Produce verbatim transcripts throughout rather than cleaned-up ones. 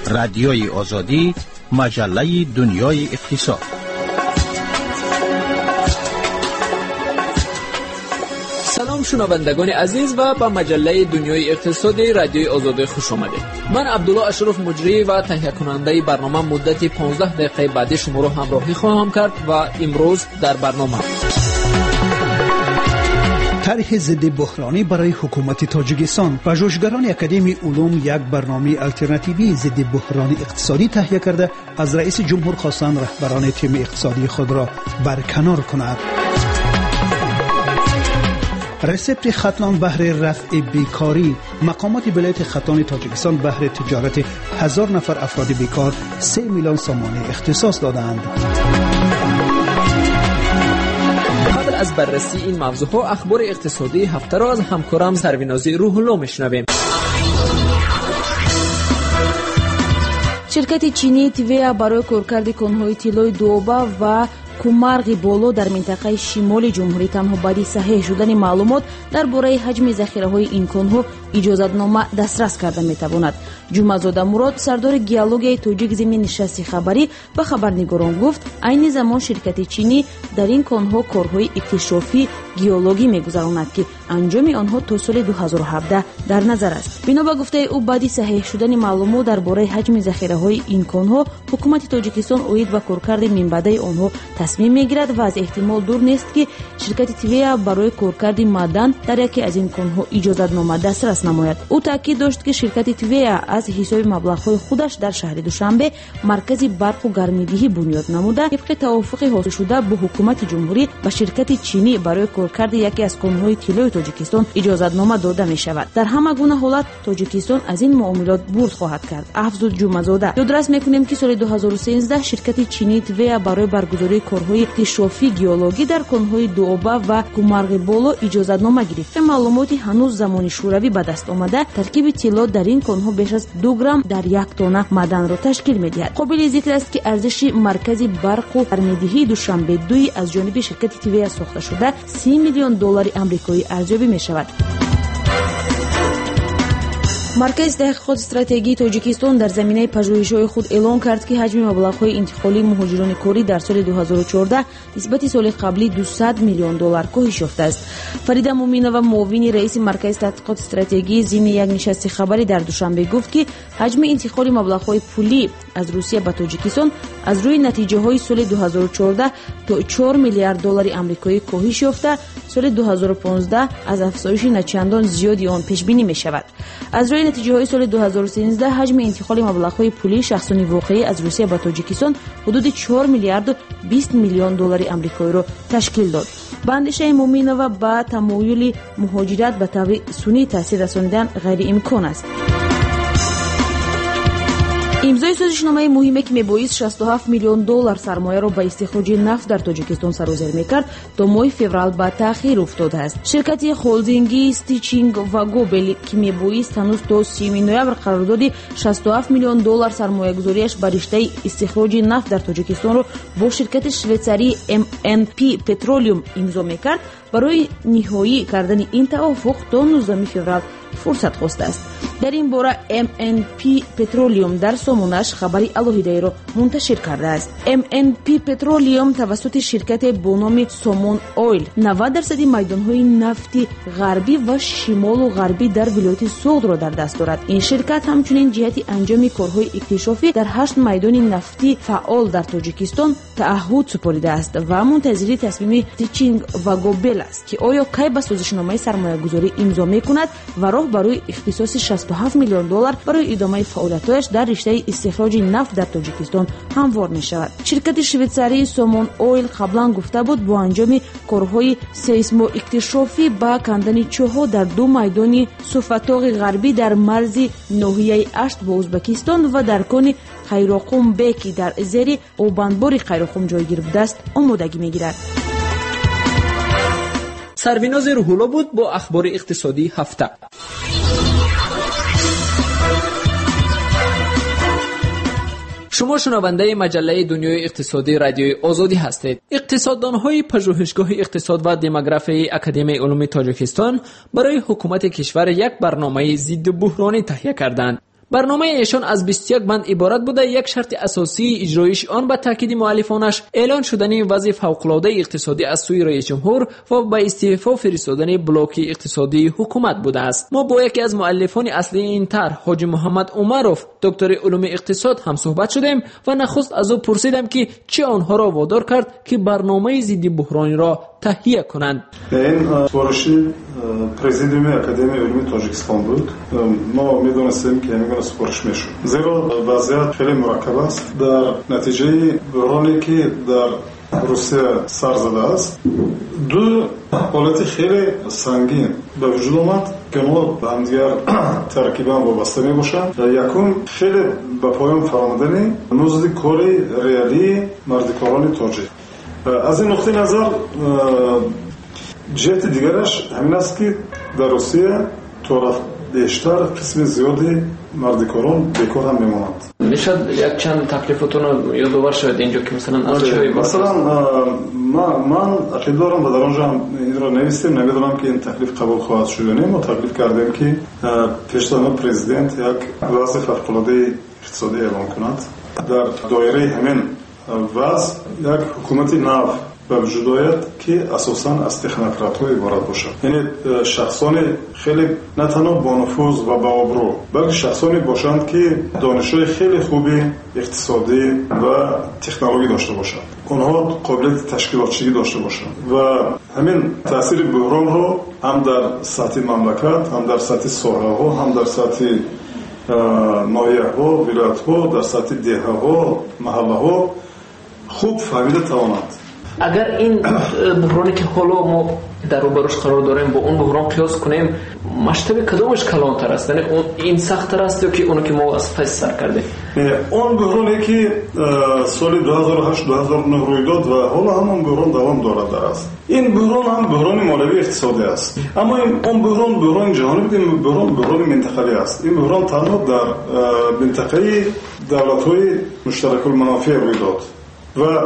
رادیوی آزادی، مجله دنیای اقتصاد. سلام شنوندگان عزیز و با مجله دنیای اقتصادی رادیوی آزادی خوش آمدید. من عبدالله اشرف مجری و تهیه کننده برنامه مدت پانزده دقیقه بعدی شما را همراهی خواهم کرد و امروز در برنامه طرح ضد بحرانی برای حکومت تاجیکستان. پژوهشگران اکادمی علوم یک برنامه الترناتیوی ضد بحران اقتصادی تهیه کرده از رئیس جمهور خواستند رهبران تیم اقتصادی خود را برکنار کند. رسپت خطلان بهر رفع بیکاری. مقامات ولایت خطلان تاجیکستان بهر تجارت هزار نفر افراد بیکار سه میلیون سامانه اختصاص دادند. قبل از بررسی این موضوعها اخبار اقتصادی هفته را از همکارم سروینازی روح الله میشنویم. شرکت چینی تیویا برای کارکرد کنهای طلای دوبه و کومارغی بولو در منطقه شمال جمهوری تنها بعد صحیح شدن معلومات درباره حجم ذخیره‌های این کنها اجازه‌نامه دسترس کرده می‌تواند. جمعه‌زاده مراد سردار گیولوژی تاجیک زمین نشست خبری و خبرنگاران گفت عین زمان شرکت چینی در این کنها کارهای اکتشافی گیولوژی می‌گذراند که انجام آنها تا سال دو هزار و هفده در نظر است. بنا به گفته او بعد صحیح شدن معلومات درباره حجم ذخیره‌های این کنها حکومت تاجیکستان اوید و کارکرد منبعی آنها تصمیم میگیرد و از احتمال دور نیست که شرکت تیویا برای کارکرد معدن در یکی از این کنها اجازه‌نامه دسترس نماید. او تاکید داشت که شرکت تیویا از حساب مبلغ‌های خودش در شهر دوشنبه مرکزی برق و گرمایدهی بنیاد نموده طبق توافق حاصل شده با حکومت جمهوری و شرکت چینی برای کارکرد یکی از کنهای طلای تاجیکستان اجازه‌نامه داده می‌شود. در همه گونه حالت تاجیکستان از این معاملات برد خواهد کرد. افزود جمعه‌زاده. یادداشت می‌کنیم که سال دو هزار و سیزده شرکت چینی تیویا برای برگزاری کارهای اکتشافی گیولوژی در کنهای دوبه و کومارغی بولو اجازه‌نامه گرفت. معلوماتی هنوز زمانی شوروی به دست آمده ترکیب طلا در این کنها بیش از دو گرم در یک تن معدن را تشکیل می‌دهد. قابل ذکر است که ارزش مرکزی برق و گرمایدهی دوشنبه دوی از جانب شرکت تیویا ساخته شده سی میلیون دلار آمریکایی ارزیابی می‌شود. مرکز تحقیقات استراتژی تاجیکستان در زمینه پژوهش‌های خود اعلام کرد که حجم مبلغ‌های انتقالی مهاجران کاری در سال دو هزار و چهارده نسبت سال قبلی دویست میلیون دلار کاهش یافته است. فریده مومینова معاون رئیس مرکز تحقیقات استراتژی ضمن یک نشست خبری در دوشنبه گفت که حجم انتقال مبلغ‌های پولی از روسیه به تاجیکستان از روی نتیجه‌های سال دو هزار و چهارده تا چهار میلیارد دلار آمریکایی کاهش یافته، سال دو هزار و پانزده از افزایش نچندان زیادی آن پیش بینی می‌شود. از روی نتیجه‌های سال دو هزار و سیزده حجم انتقال مبلغ‌های پولی شخصانی واقعی از روسیه به تاجیکستان حدود چهار میلیارد و بیست میلیون دلار آمریکایی را تشکیل داد. با اندیشه مومینова با تمایل مهاجرت به طور سنی تاثیر رساندن غیر امکان است. امضای سازشنامه مهمی که میبایست شصت و هفت میلیون دلار سرمایه را به استخراج نفت در تاجیکستان سرازیر میکرد تا ماه فوریه به تأخیر افتاده است. شرکت هلدینگی استیچینگ و گوبل که میبایست هنوز تا سیوم نوامبر قرارداد شصت و هفت میلیون دلار سرمایه گذاریش بر رشته استخراج نفت در تاجیکستان را با شرکت شویڅاری ام ان پی پترولیوم امضا میکرد، برای نهایی کردن این توافق تا نوزدهم فوریه فرصت خواسته است. در این باره ام ان پی پترولیوم در سامانش خبری الهیده را منتشر کرده است. ام ان پی پترولیوم توسط شرکت با نام سامون اویل نود درصد میدانهای نفتی غربی و شمال و غربی در ولایت سوغد را در دست دارد. این شرکت همچنین جهت انجام کارهای اکتشافی در هشت میدان نفتی فعال در تاجیکستان تعهد سپرده است و منتظر تصمیم استیچینگ و گوبل است که آیا کی به سازشنامه سرمایه‌گذاری امضا می‌کند و راه برای اختصاص شصت و هفت میلیون دلار برای ادامه فعالیت‌هایش در رشته استخراج نفت در تاجیکستان هموار می‌شود. شرکت شویڅاری سامون اویل قبلا گفته بود با انجام کارهای سیسمو اکتشافی با کندن چوها در دو میدان سوفتاق غربی در مرز ناحیه اشت با ازبکستان و در کن قیراقوم بیکی در زیر اوبانبور قیراقوم جای گرفته است آمادگی می‌گیرد. سرویناز روح الله بود با اخبار اقتصادی هفته. شما شنونده مجله دنیای اقتصادی رادیوی آزادی هستید. اقتصاددان‌های پژوهشگاه اقتصاد و دموگرافی اکادمی علوم تاجیکستان برای حکومت کشور یک برنامه ضد بحرانی تهیه کردند. برنامه ایشان از بیست و یک بند عبارت بوده. یک شرط اساسی اجرایش آن به تاکید مؤلفانش اعلان شدن وضع فوق‌العاده اقتصادی از سوی رئیس جمهور و به استعفا فرستادن بلاک اقتصادی حکومت بوده است. ما با یکی از مؤلفان اصلی این طرح، حاجی محمد عمروف، دکتر علوم اقتصاد، هم صحبت شدیم و نخست از او پرسیدم که چه آنها را وادار کرد که برنامه ضد بحرانی را تهیه کنند. این سفارشی پرزیدیوم اکادمی علوم تاجیکستان بود. ما میدونستیم که همین سفارش میشد، زیرا وضعیت خیلی مرکب است. در نتیجه بحرانی که در روسیه سر زده است، دو حالت خیلی سنگین به وجود آمد که ما به همدیگر ترکیبا وابسته می باشند. یکم خیلی به پایان فرامدنی نوزد کاری ریالی مردکاران تاجیک. از این نقطه نظر جهت دیگرش همین است که در روسیه طرف بیشتر قسم زیادی مردکاران بیکار هم میمانند. میشد یک چند تکلیفتون رو یادآور شد اینجا که مثلا از چه مثلا من من عقیده دارم و در آنجا هم این را نوشتم، نمیدونم که این تکلیف قبول خواهد شد یا نه. ما تکلیف کردیم که پیشتر پرزیدنت یک وضع فوق‌العاده اقتصادی اعلام کند. در دایره همین وضع یک حکومتی نو به وجود آید که اساساً از تکنوکرات‌ها عبارت باشد، یعنی شخصانی خیلی نه تنها با نفوذ و با آبرو، بلکه شخصانی باشند که دانش‌های خیلی خوبی اقتصادی و تکنولوژی داشته باشند. آنها قابلیت تشکیلاتچی داشته باشند و همین تاثیر بحران رو هم در سطح مملکت، هم در سطح ساحه‌ها، هم در سطح ناحیه‌ها، ولایت‌ها، در سطح دهه‌ها، محله‌ها خوب فهمیده توانند. اگر این بحرانی که حالا ما در روبروش قرار داریم با اون بحران قیاس کنیم، مشتبه کدومش کلانتر است؟ یعنی این سخت‌تر است یا که اونو که ما از پس سر کردیم؟ اون بحرانی که سال دو هزار و هشت دو هزار و نه روی داد و حالا همون بحران دوام دارد در است. این بحران هم بحران مالیوی اقتصادی است، اما اون بحران بحران جهانی بودیم، بحران بحران منطقه‌ای است. این بحران تنها در منطقه دولت‌های مشترک المنافع روی داد و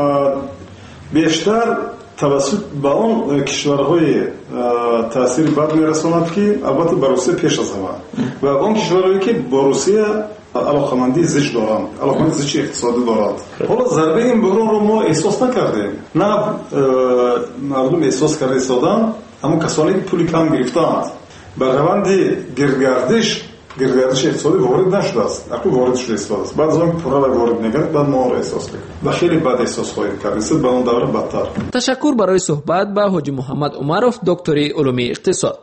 بیشتر توسط به اون کشورهای تاثیر بد میرساند که البته به روسیه پیش از همه و اون کشورهایی که با روسیه علاقمندی زیج دارند، علاقمندی زیج اقتصادی دارند. حالا ضربه این بحران رو ما احساس نکردیم، نه مردم احساس کرده ایستادن، اما کسانی که پولی کم گرفتند بر روند گردگردش گردگردش اقتصادی وارد نشده است، اکنون وارد شده است. بعد از آن پورا وارد نگرد، بعد ما را احساس کنیم و خیلی بد احساس خواهیم کرد. است به اون دوره بدتر. تشکر برای صحبت با حاجی محمد عمروف، دکتر علوم اقتصاد.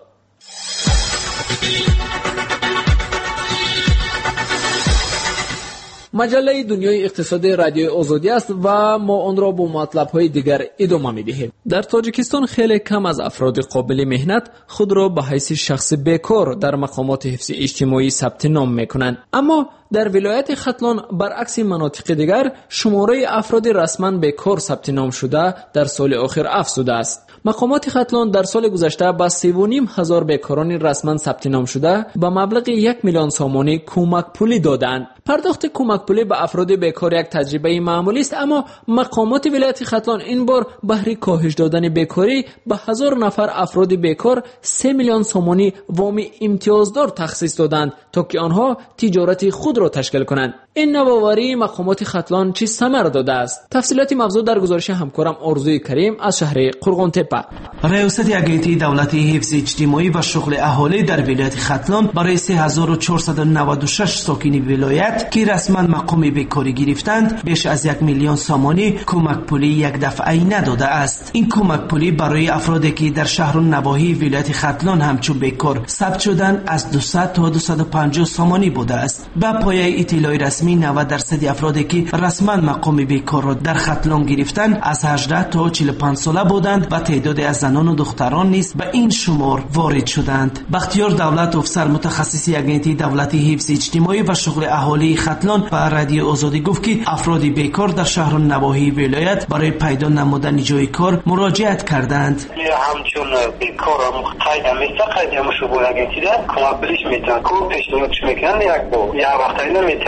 مجله دنیای اقتصاد رادیوی آزادی است و ما آن را با مطلب‌های دیگر ادامه می‌دهیم. در تاجیکستان خیلی کم از افراد قابل مهنت خود را به حیث شخص بیکار در مقامات حفظ اجتماعی ثبت نام می‌کنند، اما در ولایت ختلان برعکس مناطق دیگر شماره افراد رسما بیکار ثبت نام شده در سال اخیر افزوده است. مقامات ختلان در سال گذشته با سه و نیم هزار بیکاران رسما ثبت نام شده با مبلغ یک میلیون سامانی کمک پولی دادند. پرداخت کمک پولی به افراد بیکار یک تجربه معمولی است، اما مقامات ولایت ختلان این بار بهره کاهش دادن بیکاری به هزار نفر افراد بیکار سه میلیون سامانی وام امتیازدار تخصیص دادند تا که آنها تجارت خود را تشکیل کنند. این نوآوری مقامات ختلان چه ثمر داده است؟ تفصیلات موضوع در گزارش همکارم آرزوی کریم از شهر قرغن‌تپه. ریاست اگنتی دولتی حفظ اجتماعی و شغل اهالی در ولایت ختلان برای سه هزار و چهارصد و نود و شش ساکن ولایت که رسما مقام بیکاری گرفتند بیش از یک میلیون سامانی کمک پولی یک دفعه‌ای نداده است. این کمک پولی برای افرادی که در شهر و نواحی ولایت ختلان همچون بیکار ثبت شدند از دویست تا دویست و پنجاه سامانی بوده است. با پایه اطلاع رسمی نود درصد افرادی که رسما مقام بیکار را در ختلان گرفتند از هجده تا چهل و پنج ساله بودند و تعدادی از زنان و دختران نیز به این شمار وارد شدند. بختیار دولت افسر متخصص اگنتی دولتی حفظ اجتماعی و شغل اهالی ختلان به رادیو آزادی گفت که افراد بیکار در شهر و نواحی ولایت برای پیدا نمودن جای کار مراجعت کردند. همچون بیکار قید میشه قید هم شبوه اگنتی ده کمک بلیش میتن کو پیشنهادش میکنن یک بو یا وقتی نمیتنش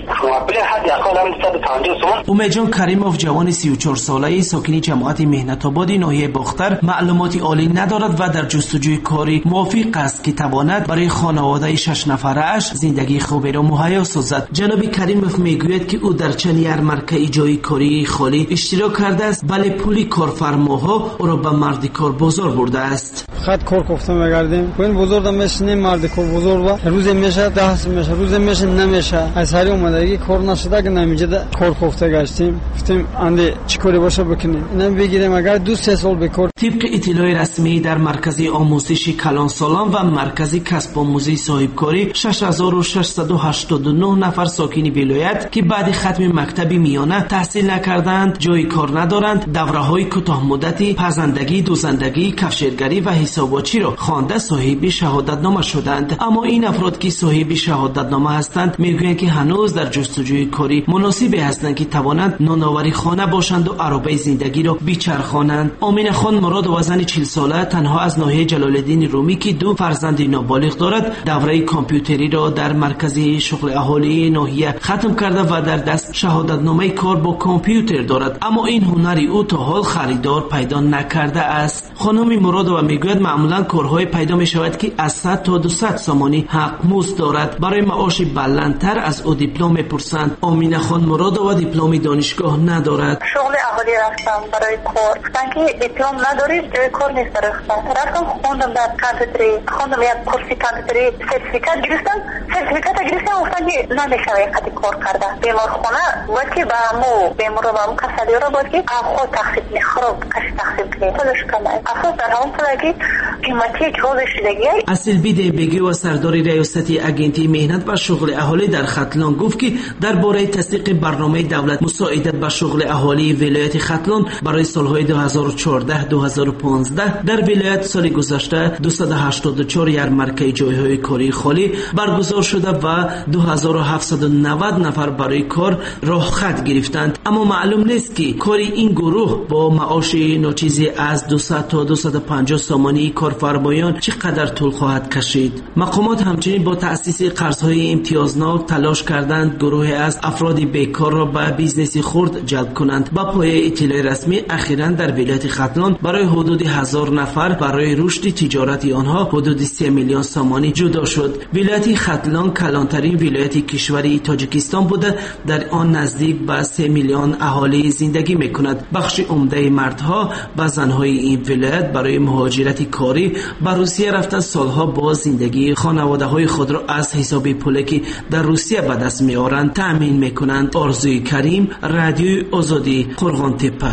مبلغ حداقل هم صد و پنجاه تومان. امید جان کریموف جوان سی و چهار ساله ساکن جماعت مهنت آباد ناحیه باختر معلومات عالی ندارد و در جستجوی کاری موافق است که تواند برای خانواده شش نفره اش زندگی خوبی را مهیا سازد. جناب کریموف میگوید که او در چند یارمارک جای کاری خالی اشتراک کرده است، ولی پولی کارفرماها او را به مرد کار بازار برده است. خط کار گفتم میگردیم این بزرگ میشه مرد کار بزرگ و روز میشه ده میشه روز میشه نمیشه از هری اومدگی کار نشده که نمیجه کار گفته گشتیم گفتیم اندی چیکاری باشه بکنیم اینا بگیریم اگر دو سه سال بکار. طبق اطلاع رسمی در مرکز آموزش کلان سالان و مرکز کسب آموزی صاحبکاری شش هزار و ششصد و هشتاد و نه نفر ساکن ولایت که بعد ختم مکتب میانه تحصیل نکردند، جای کار ندارند، دوره‌های کوتاه مدتی پزندگی، دوزندگی، کفشگری و حسابچی را خوانده صاحب شهادتنامه شدند. اما این افراد که صاحب شهادتنامه هستند میگویند که هنوز در جستجوی کاری مناسبی هستند که توانند نانآوری خانه باشند و عربه زندگی را بچرخانند. آمینه خان مراد و زن چهل ساله تنها از ناحیه جلال الدین رومی که دو فرزند نابالغ دارد دوره کامپیوتری را در مرکز شغل اهالی ناحیه ختم کرده و در دست شهادتنامه کار با کامپیوتر دارد، اما این هنری او تا حال خریدار پیدا نکرده است. خانم مرادова میگوید معمولا کارهای پیدا می شود که از صد تا دویست سامانی حق مزد دارد. برای معاش بلندتر از او دیپلم میپرسند. آمینه خان مرادова دیپلم دانشگاه ندارد. شغل اهالی رفتم برای کار، گفتن که دیپلم نداری جای کار نیست. رفتم رفتم خوندم در کامپیوتری، خوندم یک کورسی کامپیوتری، سرتیفیکات گرفتم. سرتیفیکات گرفتم گفتن که نمیشه یک کار کرده. بیمارخانه وقتی با مو بیمار و مو کسالی را بود که خود تخصیص میخواد کش تخصیص کنه خودش کنه. افسوس در همون پلاگی قیمتی جوزش دیگه. اصل بیده بگی و سردار ریاستی اگنتی مهنت و شغل اهالی در ختلان گفت که درباره تصدیق برنامه دولت مساعدت به شغل اهالی ولایت ختلان برای سالهای دو هزار و چهارده دو هزار و پانزده در ولایت سال گذشته دویست و هشتاد و چهار یارمارک جایهای کاری خالی برگزار شده و دو هزار و هفتصد و نود نفر برای کار راه خط گرفتند. اما معلوم نیست که کاری این گروه با معاش ناچیزی از دویست تا دویست و پنجاه سامانی کارفرمایان چقدر طول خواهد کشید. مقامات همچنین با تأسیس قرضهای امتیازناک تلاش کردند گروه از افراد بیکار را به بیزنس خرد جلب کنند. با پایه اطلاع رسمی اخیراً در ولایت ختلان برای حدود هزار نفر برای رشد تجارت آنها حدود سه میلیون سامانی جدا شد. ولایت ختلان کلانترین ولایت کشور تاجیکستان بوده، در آن نزدیک به سه میلیون اهالی زندگی میکند. بخش عمده مردها و زنهای این ولایت برای مهاجرت کاری به روسیه رفتن سالها با زندگی خانواده های خود را از حساب پولی که در روسیه به دست میآورند تأمین میکنند. آرزوی کریم، رادیوی آزادی، قرغان تپه.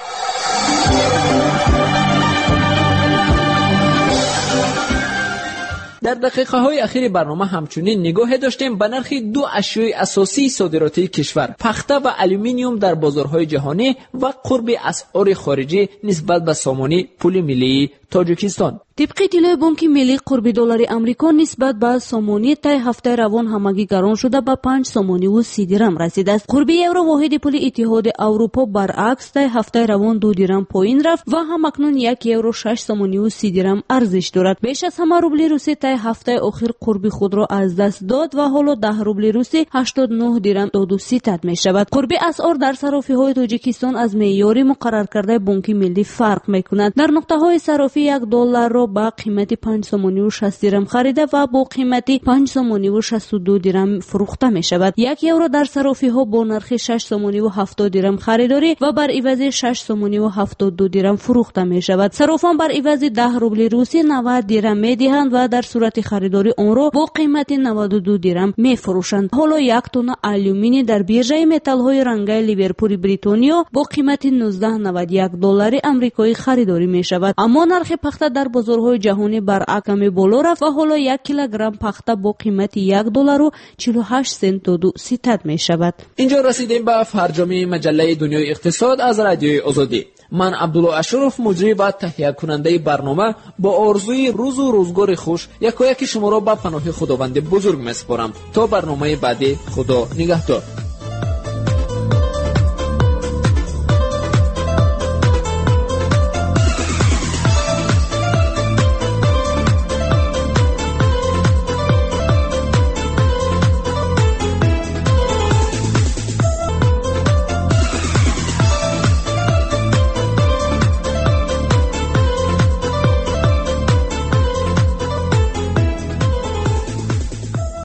در دقیقه های اخیر برنامه همچنین نگاه داشتیم به نرخ دو اشیاء اساسی صادراتی کشور، پخته و الومینیوم در بازارهای جهانی و قرب اسعار خارجی نسبت به سامانه پول ملی تاجیکستان. طبق اطلاع بانک ملی قرب دلار امریکا نسبت به سامانی طی هفته روان همگی گران شده به پنج سامانی و سی درم رسیده است. قرب یورو واحد پول اتحاد اروپا برعکس طی هفته روان دو درم پایین رفت و همکنون یک یورو شش سامانی و سی درم ارزش دارد. بیش از همه روبل روسی طی هفته اخیر قرب خود را از دست داد و حالا ده روبل روسی هشتاد و نه درم داد و ستد می شود. قرب اسعار در صرافی های تاجیکستان از معیار مقرر کرده بانک ملی فرق می کند. در نقطه های صرافی یک دلار را با قیمت پنج سامانی و شصت درم خریده و با قیمت پنج سامانی و شصت و دو درم فروخته می شود. یک یورو در صرافی ها با نرخ شش سامانی و هفتاد درم خریداری و بر عوض شش سامانی و هفتاد و دو درم فروخته می شود. صرافان بر عوض ده روبل روسی نود درم می دهند و در صورت خریداری آن را با قیمت نود و دو درم می فروشند. حالا یک تن الومینی در بیرژه متال های رنگی لیورپول بریتانیا با قیمت نوزده و نود و یک دلار آمریکایی خریداری می شود. اما نرخ پخته در بازارهای جهانی برعکس کمی بالا رفت و حالا یک کیلوگرم پخته با قیمت یک دلار و چهل و هشت سنت داد و ستد می شود. اینجا رسیدیم به فرجام مجله دنیای اقتصاد از رادیوی آزادی. من عبدالله اشرف مجری و تهیه کننده برنامه با آرزوی روز و روزگار خوش یکایک شما را به پناه خداوند بزرگ میسپارم. تا برنامه بعدی، خدا نگهدار.